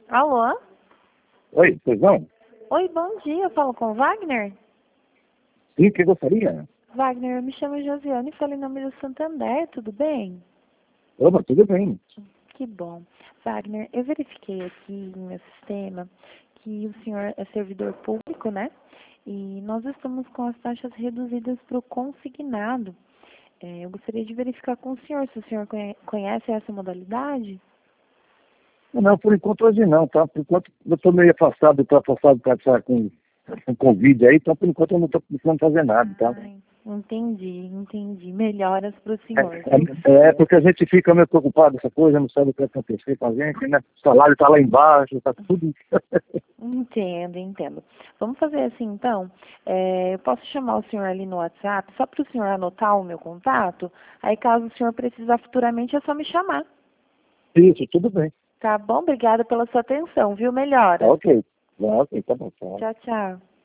Alô? Oi, pois não? Oi, bom dia. Eu falo com o Wagner? Sim, que gostaria? Wagner, eu me chamo Josiane e falo em nome do Santander, tudo bem? Opa, tudo bem. Que bom. Wagner, eu verifiquei aqui no meu sistema que o senhor é servidor público, né? E nós estamos com as taxas reduzidas para o consignado. Eu gostaria de verificar com o senhor se o senhor conhece essa modalidade. Não, por enquanto hoje não, tá? Por enquanto eu estou meio afastado, estou afastado para estar com Covid aí, então por enquanto eu não estou precisando fazer nada, tá? Ai, entendi. Melhoras para o É, senhor, viu? porque a gente fica meio preocupado com essa coisa, não sabe o que vai acontecer com a gente, né? O salário está lá embaixo, está tudo. Entendo. Vamos fazer assim, então. Eu posso chamar o senhor ali no WhatsApp, só para o senhor anotar o meu contato? Aí, caso o senhor precisar futuramente, é só me chamar. Isso, tudo bem. Tá bom? Obrigada pela sua atenção, viu? Tá Melhoras. ok. Tá ok, tá bom. Tá. Tchau, tchau.